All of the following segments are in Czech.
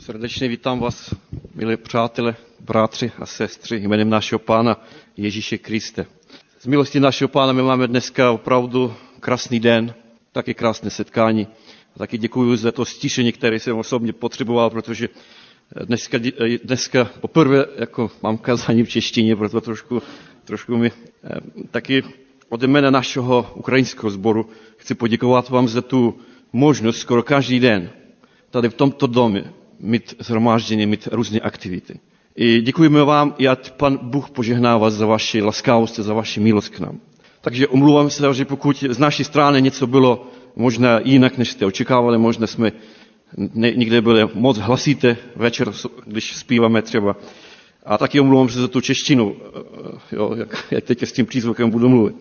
Srdečně vítám vás, milí přátelé, bratři a sestry, jménem našeho Pána Ježíše Kriste. Z milosti našeho Pána my máme dneska opravdu krásný den, taky krásné setkání. A taky děkuji za to stišení, které jsem osobně potřeboval, protože dneska poprvé jako mám kázání v češtině, proto trošku mi taky ode jména našeho ukrajinského sboru chci poděkovat vám za tu možnost skoro každý den tady v tomto domě mít shromáždění, mít různé aktivity. I děkujeme vám, ať Pan Bůh požehná vás za vaši laskavost, za vaši milost k nám. Takže omlouvám se, že pokud z naší strany něco bylo možná jinak, než jste očekávali, možná jsme někde byli moc hlasité večer, když zpíváme třeba. A taky omlouvám se za tu češtinu, jak teď s tím přízvukem budu mluvit.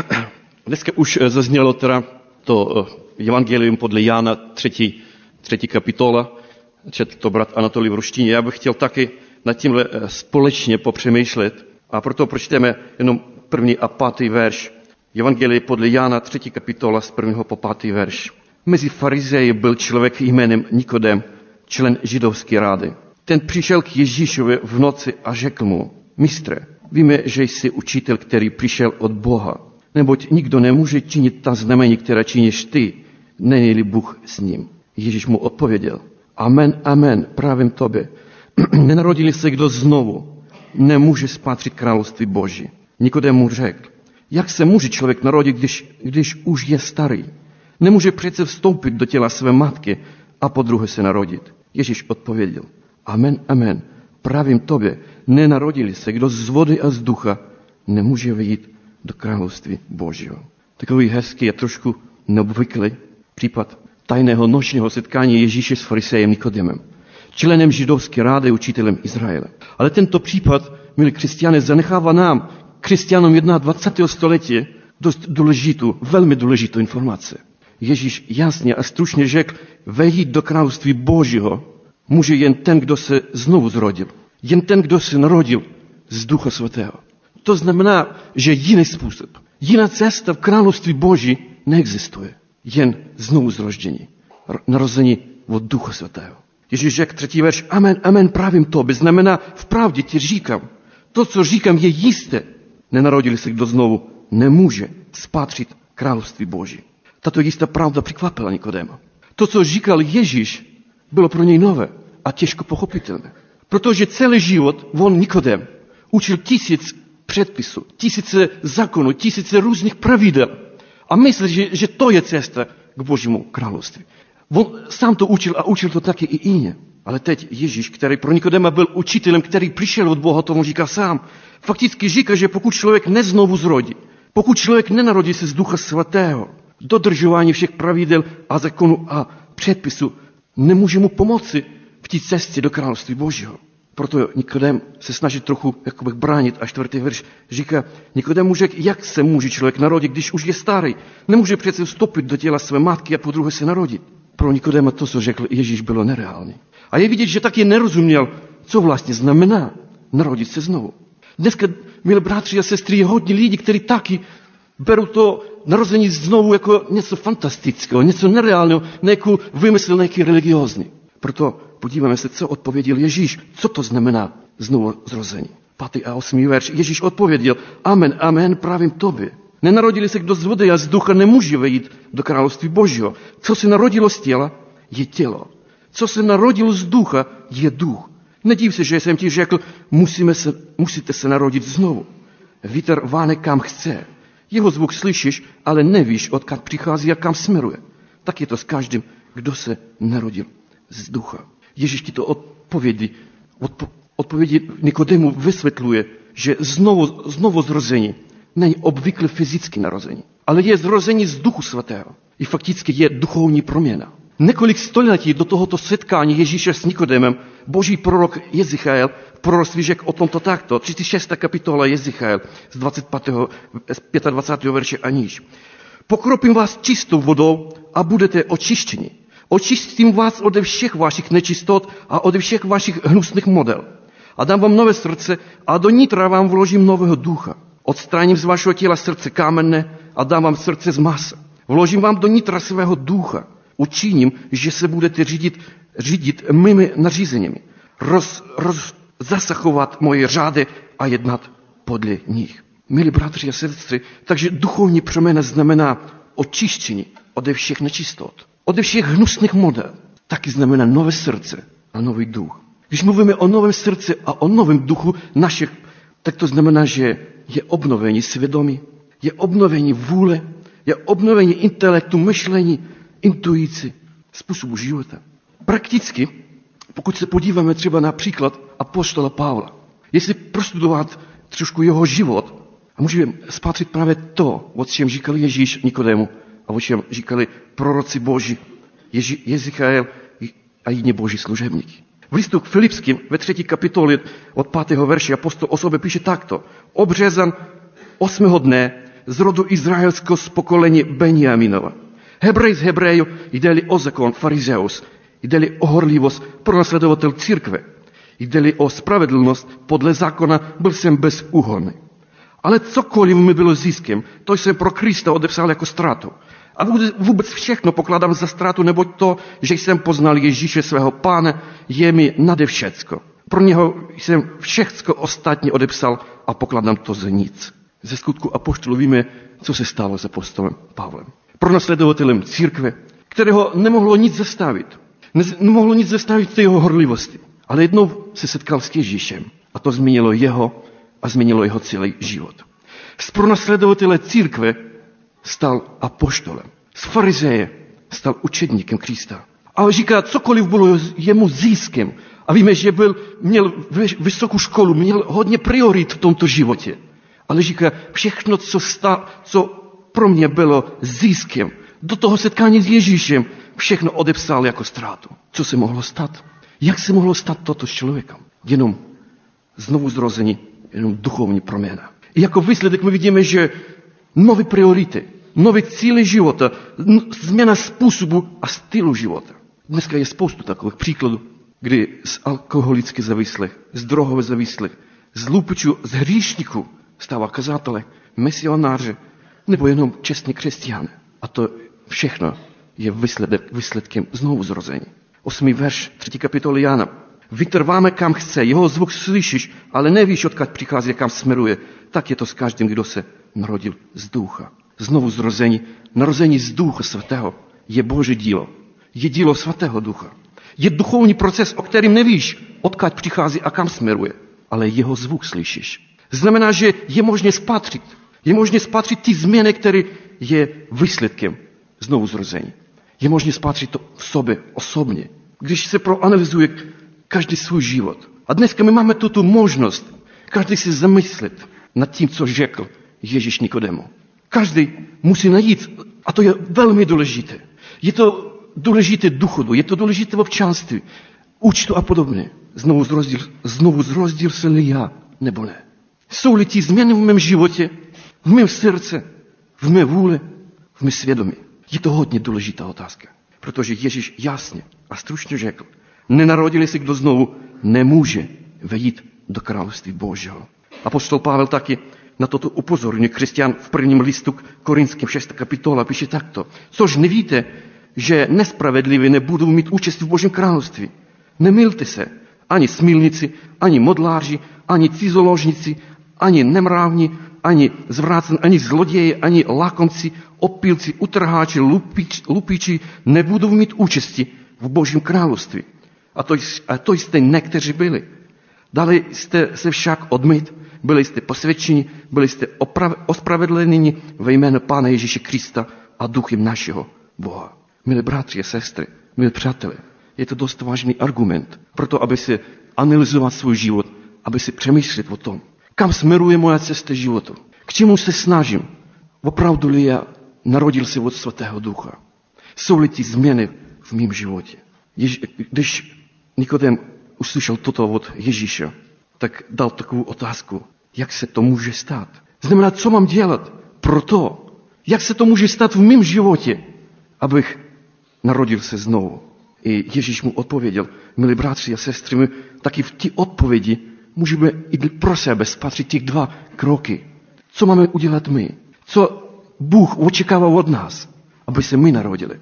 Dneska už zaznělo teda to evangelium podle Jana 3. kapitola, četl to brat Anatolij v ruštině. Já bych chtěl taky nad tímhle společně popřemýšlet a proto pročteme jenom 1. a 5. verš. Evangelie podle Jana 3. kapitola z 1. po 5. verš. Mezi farizeji byl člověk jménem Nikodem, člen židovské rady. Ten přišel k Ježíšovi v noci a řekl mu: Mistře, víme, že jsi učitel, který přišel od Boha, neboť nikdo nemůže činit ta znamení, která činíš ty, není-li Bůh s ním. Ježíš mu odpověděl: Amen, amen, pravím tobě. Nenarodili se kdo znovu, nemůže spatřit království Boží. Nikodem mu řekl: Jak se může člověk narodit, když už je starý? Nemůže přece vstoupit do těla své matky a podruhé se narodit. Ježíš odpověděl: Amen, amen, pravím tobě, nenarodili se kdo z vody a z ducha, nemůže vejít do království Božího. Takový hezký a trošku neobvyklý případ tajného nočního setkání Ježíše s farisejem Nikodemem, členem židovské rády, učitelem Izraele. Ale tento případ, milí křesťané, zanechává nám, křesťanům 21. století, dost důležitou, velmi důležitou informaci. Ježíš jasně a stručně řekl: vejít do království Božího může jen ten, kdo se znovu zrodil. Jen ten, kdo se narodil z Ducha Svatého. To znamená, že jiný způsob, jiná cesta v království Boží neexistuje. Jen znovu zroždění, narození od Ducha Svatého. Ježíš řekl 3. verš: Amen, amen, pravím tobě, znamená vpravdě ti říkám. To, co říkám, je jisté. Nenarodili se kdo znovu, nemůže spatřit království Boží. Tato jistá pravda překvapila Nikodema. To, co říkal Ježíš, bylo pro něj nové a těžko pochopitelné. Protože celý život on Nikodem učil 1000 předpisů, 1000 zákonů, 1000 různých pravidel. A myslí, že to je cesta k Božímu království. On sám to učil a učil to taky i jině. Ale teď Ježíš, který pro Nikodema byl učitelem, který přišel od Boha, tomu říká sám, fakticky říká, že pokud člověk neznovu zrodí, pokud člověk nenarodí se z Ducha Svatého, dodržování všech pravidel a zákonů a předpisů, nemůže mu pomoci v té cestě do království Božího. Proto Nikodem se snaží trochu bránit a 4. verš říká, Nikodem mu řekl: jak se může člověk narodit, když už je starý? Nemůže přece vstoupit do těla své matky a podruhé se narodit. Pro Nikodema to, co řekl Ježíš, bylo nereálné. A je vidět, že taky nerozuměl, co vlastně znamená narodit se znovu. Dneska, milí bratři a sestry, je hodně lidí, kteří taky berou to narození znovu jako něco fantastického, něco nereálného, nějakou vymysl, nějaký religiózní. Proto podíváme se, co odpověděl Ježíš. Co to znamená znovu zrození? 5. a 8. verš. Ježíš odpověděl: Amen, amen, pravím tobě. Nenarodili se kdo z vody a z ducha, nemůže vejít do království Božího. Co se narodilo z těla, je tělo. Co se narodilo z ducha, je duch. Nediv se, že jsem ti řekl, musíte se narodit znovu. Vítr váne kam chce. Jeho zvuk slyšíš, ale nevíš, odkud přichází a kam směruje. Tak je to s každým, kdo se narodil z ducha. Ježíš ti to odpovědi Nikodemu vysvětluje, že znovu zrození není obvykle fyzické narození, ale je zrození z Duchu Svatého. I fakticky je duchovní proměna. Několik století do tohoto setkání Ježíše s Nikodemem boží prorok Jezichael v proroctví řekl o tomto takto. 36. kapitola Jezichael z 25. verše a níž. Pokropím vás čistou vodou a budete očištěni. Očistím vás ode všech vašich nečistot a ode všech vašich hnusných model. A dám vám nové srdce a do nitra vám vložím nového ducha. Odstráním z vašeho těla srdce kámenné a dám vám srdce z masa. Vložím vám do nitra svého ducha. Učiním, že se budete řídit mými nařízeními, zasahovat moje řády a jednat podle nich. Milí bratři a sestry, takže duchovní přeměna znamená očištění ode všech nečistot, ode všech hnusných model. Taky znamená nové srdce a nový duch. Když mluvíme o novém srdci a o novém duchu našich, tak to znamená, že je obnovení svědomí, je obnovení vůle, je obnovení intelektu, myšlení, intuici, způsobu života. Prakticky, pokud se podíváme třeba na příklad apoštola Pavla, jestli prostudovat trošku jeho život, a můžeme spatřit právě to, o čem říkal Ježíš Nikodému a o čem říkali proroci Boží, Jezichael a jiní Boží služebníky. V listu k Filipským ve 3. kapitole od 5. verše apostol o sobě píše takto. Obřezan 8. dne z rodu izraelského z pokolení Benjaminova. Hebrej z Hebreju, jde-li o zákon, farizeus, jde-li o horlivost, pronásledovatel církve, jde-li o spravedlnost, podle zákona byl jsem bezúhonný. Ale cokoliv mi bylo ziskem, to jsem pro Krista odepsal jako ztrátu. A vůbec všechno pokládám za ztrátu, neboť to, že jsem poznal Ježíše svého Pána, je mi nade všecko. Pro něho jsem všechno ostatní odepsal a pokládám to za nic. Ze skutku apoštolů víme, co se stalo s apostolem Pavlem. Pronásledovatelem církve, kterého nemohlo nic zastavit. Nemohlo nic zastavit té jeho horlivosti. Ale jednou se setkal s Ježíšem a to změnilo jeho a změnilo jeho celý život. Z pronásledovatele církve stal apoštolem. Z farizeje stal učedníkem Krista. Ale říká, cokoliv bylo jemu ziskem. A víme, že měl vysokou školu, měl hodně priorit v tomto životě. Ale říká, všechno, co pro mě bylo ziskem, do toho setkání s Ježíšem, všechno odepsal jako ztrátu. Co se mohlo stát? Jak se mohlo stát toto s člověkem? Jenom znovu zrození, jenom duchovní proměna. I jako výsledek my vidíme, že nové priority, nové cíle života, změna způsobu a stylu života. Dneska je spoustu takových příkladů, kdy z alkoholicky závislých, z drogově závislých, z lupičů, z hříšníků stává kazatele, misionáři, nebo jenom čestní křesťané. A to všechno je výsledkem znovu zrození. 8. verš 3. kapitoly Jana. Vytrváme kam chce, jeho zvuk slyšíš, ale nevíš, odkud přichází, kam směruje. Tak je to s každým, kdo se narodil z ducha. Znovu zrození, narození z ducha svatého je Boží dílo. Je dílo svatého ducha. Je duchovní proces, o kterém nevíš, odkud přichází a kam směruje. Ale jeho zvuk slyšíš. Znamená, že je možné spatřit. Je možné spatřit ty změny, které je výsledkem znovu zrození. Je možné spatřit to v sobě osobně. Když se proanalyzuje každý svůj život. A dneska my máme tuto možnost každý si zamyslet nad tím, co řekl Ježíš Nikodému. Každý musí najít, a to je velmi důležité. Je to důležité duchodu, je to důležité v občanství, účtu a podobně. Znovu zrozdíl se-li já, nebo ne. Jsou-li ty změny v mém životě, v mém srdce, v mé vůli, v mém svědomí? Je to hodně důležitá otázka. Protože Ježíš jasně a stručně řekl, nenarodili se kdo znovu, nemůže vejít do království Božího. Apoštol Pavel taky na toto upozorňuje křesťan v 1. listu k Korinským 6. kapitola píše takto. Což nevíte, že nespravedliví nebudou mít účast v Božím království. Nemýlte se, ani smilníci, ani modláři, ani cizoložníci, ani nemravní, ani zvrácení, ani zloději, ani lakomci, opilci, utrháči, lupiči nebudou mít účasti v Božím království. A to jste někteří byli. Dali jste se však odmít, byli jste posvědčeni, byli jste ospravedlněni ve jménu Pána Ježíše Krista a duchem našeho Boha. Milí bratři a sestry, milí přátelé, je to dost vážný argument pro to, aby si analyzoval svůj život, aby si přemýšlet o tom, kam směruje moja cesta životu, k čemu se snažím, opravdu-li já narodil se od Svatého Ducha. Jsou-li ty změny v mém životě. Když Nikodém uslyšel toto od Ježíše, tak dal takovou otázku, jak se to může stát. Znamená, co mám dělat pro to, jak se to může stát v mém životě, abych narodil se znovu. I Ježíš mu odpověděl, milí bratři a sestry, my taky v té odpovědi můžeme i pro sebe spatřit těch 2 kroky. Co máme udělat my? Co Bůh očekává od nás, aby se my narodili?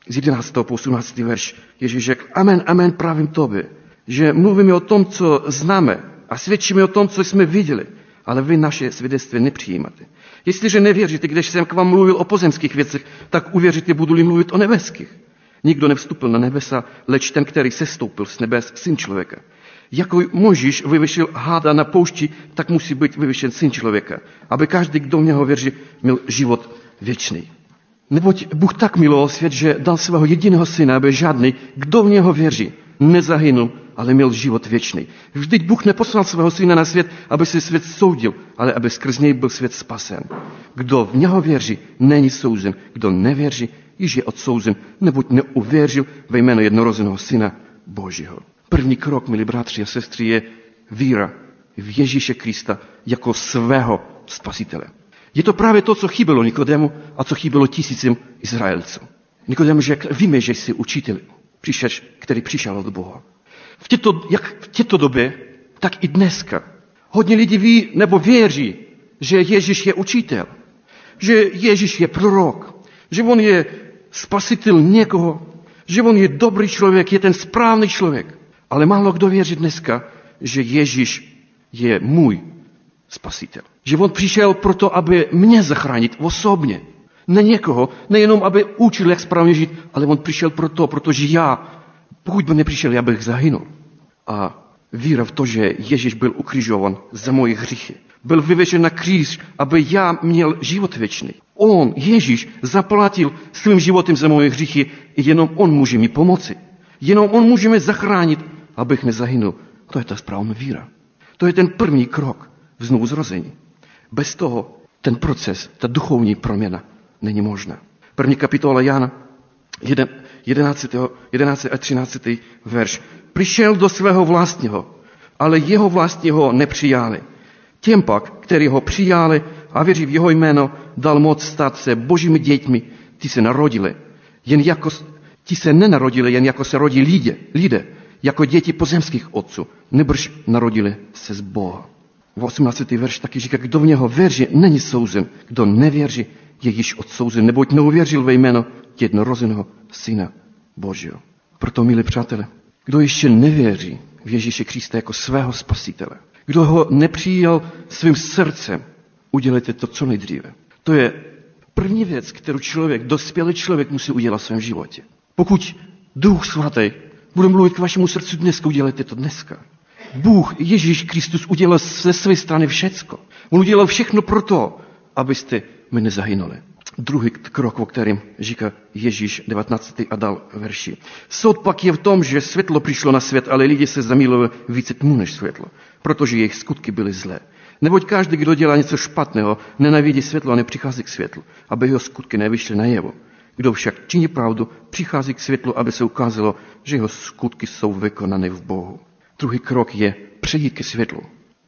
z 11. po 18. verš Ježíš řekl, amen, amen, pravím tobě, že mluvíme o tom, co známe a svědčíme o tom, co jsme viděli, ale vy naše svědectví nepřijímáte. Jestliže nevěříte, když jsem k vám mluvil o pozemských věcech, tak uvěříte, budu-li mluvit o nebeských. Nikdo nevstoupil na nebesa, leč ten, který sestoupil z nebes, Syn člověka. Jako Mojžíš vyvyšil háda na poušti, tak musí být vyvyšen Syn člověka, aby každý, kdo v něho věří, měl život věčný. Neboť Bůh tak miloval svět, že dal svého jediného syna, aby žádný, kdo v něho věří, nezahynul, ale měl život věčný. Vždyť Bůh neposlal svého syna na svět, aby se svět soudil, ale aby skrz něj byl svět spasen. Kdo v něho věří, není souzen. Kdo nevěří, již je odsouzen, neboť neuvěřil ve jméno jednorozeného Syna Božího. První krok, milí bratři a sestry, je víra v Ježíše Krista jako svého spasitele. Je to právě to, co chybělo Nikodému a co chybělo tisícím Izraelců. Nikodém řekl, víme, že jsi učitel, který přišel od Boha. Jak v této době, tak i dneska. Hodně lidí ví nebo věří, že Ježíš je učitel, že Ježíš je prorok, že on je spasitel někoho, že on je dobrý člověk, je ten správný člověk. Ale málo kdo věří dneska, že Ježíš je můj spasitel. Že on přišel proto, aby mě zachránit osobně. Ne někoho, nejenom aby učil, jak správně žít, ale on přišel protože já, pokud by nepřišel, já bych zahynul. A víra v to, že Ježíš byl ukřižovan za moje hříchy. Byl vyvěšen na kříž, aby já měl život věčný. On, Ježíš, zaplatil svým životem za moje hříchy, jenom on může mi pomoci. Jenom on může mě zachránit, abych nezahynul. To je ta správná víra. To je ten první krok v znovuzrození. Bez toho ten proces, ta duchovní proměna není možná. První kapitola Jana, 11. a 13. verš. Přišel do svého vlastního, ale jeho vlastního nepřijali. Těm pak, kteří ho přijali a věří v jeho jméno, dal moc stát se božími dětmi, ti se nenarodili, jen jako se rodí lidé, jako děti pozemských otců, nebrž narodili se z Boha. V 18. verš taky říká, kdo v něho věří, není souzen, kdo nevěří, je již odsouzen, neboť neuvěřil ve jméno jednorozeného Syna Božího. Proto, milí přátelé, kdo ještě nevěří v Ježíše Krista jako svého spasitele, kdo ho nepřijal svým srdcem, udělejte to co nejdříve. To je první věc, kterou dospělý člověk musí udělat v svém životě. Pokud Duch Svatý bude mluvit k vašemu srdcu dneska, udělejte to dneska. Bůh, Ježíš Kristus, udělal ze své strany všecko. On udělal všechno proto, abyste my nezahynuli. Druhý krok, o kterém říká Ježíš 19. a dal verši. Soud pak je v tom, že světlo přišlo na svět, ale lidi se zamilovali více tmu než světlo, protože jejich skutky byly zlé. Neboť každý, kdo dělá něco špatného, nenávidí světlo a nepřichází k světlu, aby jeho skutky nevyšly najevo. Kdo však činí pravdu, přichází k světlu, aby se ukázalo, že jeho skutky jsou vykonané v Bohu. Druhý krok je přejít ke světlu.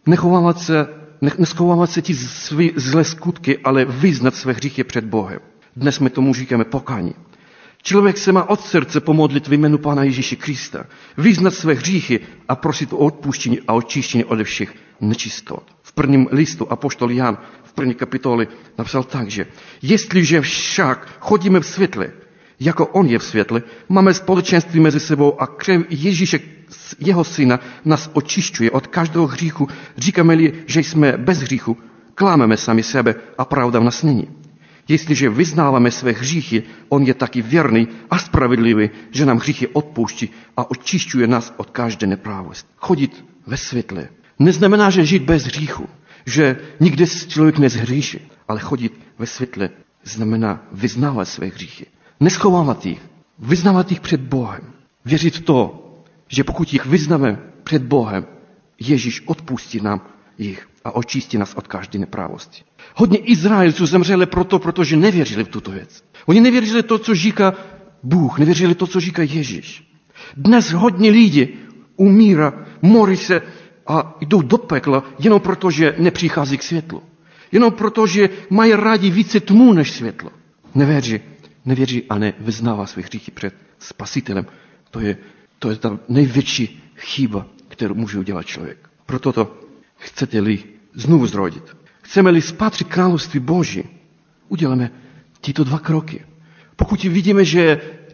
Neschovávat se ti své zlé skutky, ale vyznat své hříchy před Bohem. Dnes my tomu říkáme pokání. Člověk se má od srdce pomodlit v jménu Pána Ježíše Krista, vyznat své hříchy a prosit o odpuštění a očištění ode všech nečistot. V prvním listu apoštol Jan v první kapitoli napsal tak, že jestliže však chodíme v světle, jako on je v světle, máme společenství mezi sebou a krev Ježíše, jeho syna, nás očišťuje od každého hříchu. Říkáme-li, že jsme bez hříchu, klámeme sami sebe a pravda v nás není. Jestliže vyznáváme své hříchy, on je taky věrný a spravedlivý, že nám hříchy odpouští a očišťuje nás od každé neprávosti. Chodit ve světle neznamená, že žít bez hříchu, že nikdy člověk nezhříší, ale chodit ve světle znamená vyznávat své hříchy. Neschovávat jich, vyznávat jich před Bohem. Věřit v to, že pokud jich vyznáme před Bohem, Ježíš odpustí nám jich a očistí nás od každé neprávosti. Hodně Izraelců zemřeli protože nevěřili v tuto věc. Oni nevěřili to, co říká Bůh, nevěřili to, co říká Ježíš. Dnes hodně lidí umírá, morí se a jdou do pekla jenom proto, že nepřichází k světlu. Jenom proto, že mají rádi více tmu než světlo. Nevěří a nevyznává své hříchy před Spasitelem. To je ta největší chyba, kterou může udělat člověk. Proto to chcete-li znovu zrodit, chceme-li spatřit království Boží, uděláme tyto dva kroky. Pokud vidíme, že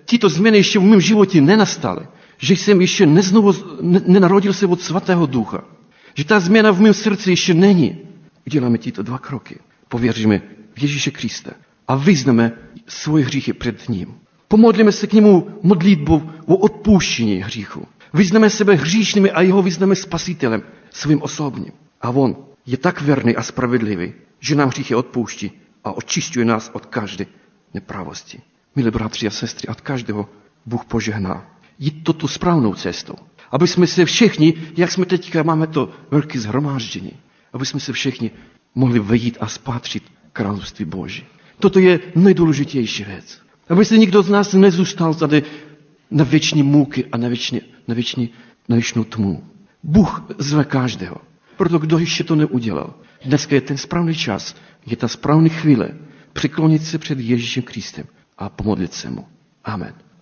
tyto změny ještě v mém životě nenastaly, že jsem ještě nenarodil se od Svatého Ducha, že ta změna v mém srdci ještě není, uděláme tyto 2 kroky. Pověříme v Ježíše Krista a vyznáme svoje hříchy před ním. Pomodlíme se k němu modlitbou o odpuštění hříchu. Vyznáme sebe hříšnými a jeho vyznáme spasitelem, svým osobním. A on je tak věrný a spravedlivý, že nám hříchy odpouští a očišťuje nás od každé nepravosti. Milí bratři a sestry, od každého Bůh požehná. Jít toto správnou cestou. Aby jsme se všichni, jak jsme teďka máme to velké shromáždění, aby jsme se všichni mohli vejít a spatřit království Boží. Toto je nejdůležitější věc. Aby se nikdo z nás nezůstal tady na věčné můky a na věčnou tmu. Bůh zve každého. Proto kdo ještě to neudělal. Dneska je ten správný čas, je ta správná chvíle přiklonit se před Ježíšem Kristem a pomodlit se mu. Amen.